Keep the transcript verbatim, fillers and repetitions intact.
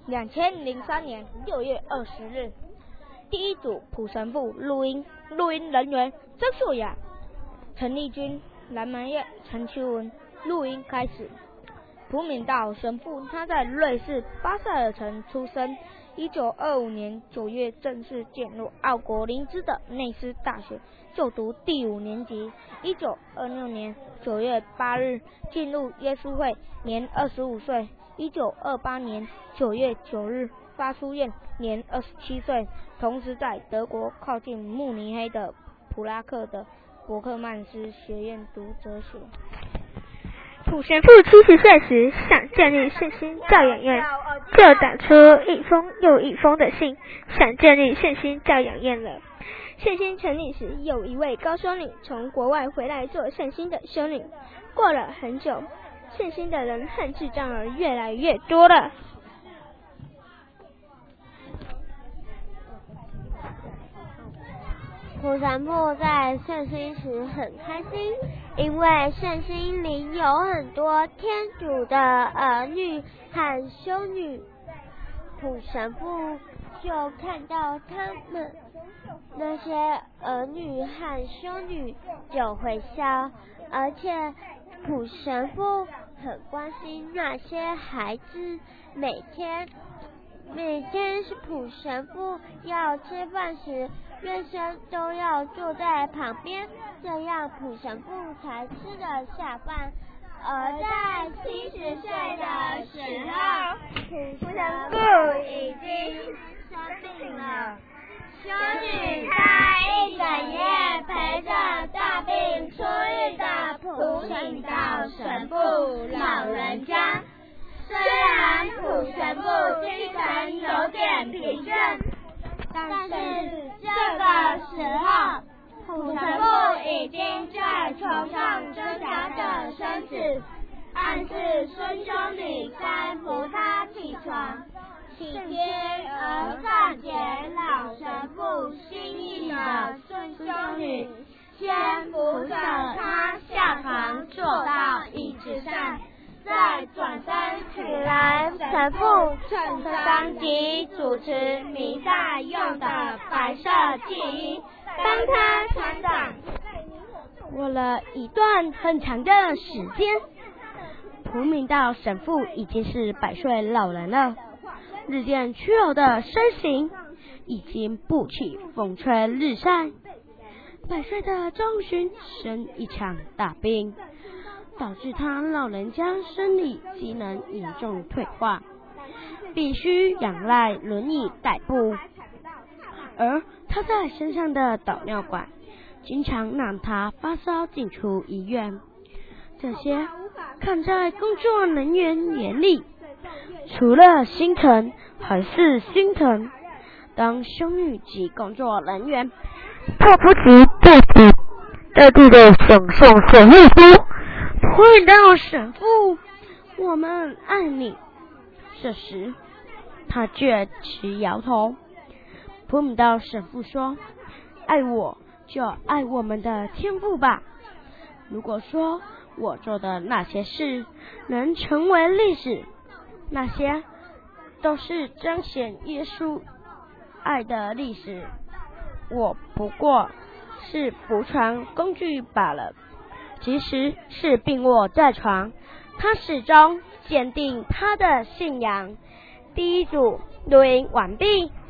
两千零三年六月二十日，第一组普神父录音，录音人员曾素雅、陈丽君、蓝满月、陈秋文。录音开始。普敏道神父他在瑞士巴塞尔城出生，一九二五年九月正式进入奥国林兹的内斯大学就读第五年级。一九二六年九月八日进入耶稣会，年二十五岁。一九二八年九月九日发出院，年二十七岁。同时在德国靠近慕尼黑的普拉克的伯克曼斯学院读哲学。 普神父七十岁时想建立圣心教养院，就打出一封又一封的信，想建立圣心教养院了。圣心成立时，有一位高修女从国外回来做圣心的修女。过了很久，圣心的人和智障儿越来越多了。 普神父在圣心时很开心，因为圣心里有很多天主的儿女和修女。普神父就看到他们那些儿女和修女就会笑，而且普神父很关心那些孩子。每天每天是普神父要吃饭时，院生都要坐在旁边，这样普神父才吃得下饭。而在七十岁的时候，普神父已经生病了。修女她一整夜陪着大病初愈的普敏道神父老人家。虽然普神父精神有点疲倦，但是这个时候，普神父已经在床上挣扎着身子，暗示孙修女该扶他起床。体贴而善解老神父心意的孙修女，先扶着他下床坐到椅子上，再转身起来，神父衬当即主持弥撒用的白色祭衣，帮他穿上。 过了一段很长的时间，普敏道神父已经是百岁老人了，日渐屈柔的身形已经不起风吹日晒。百岁的中旬生一场大病，导致他老人家生理机能严重退化，必须仰赖轮椅代步。而他在身上的导尿管经常让他发烧进出医院，这些看在工作人员眼里，除了心疼还是心疼。当修女及工作人员迫不及待地在地的享受守护书，普敏道神父，我们爱你。这时他却持摇头。普敏道神父说，爱我就爱我们的天父吧。如果说我做的那些事能成为历史，那些都是彰显耶稣爱的历史，我不过是服传工具罢了。即使是病卧在床，他始终坚定他的信仰。第一组录音完毕。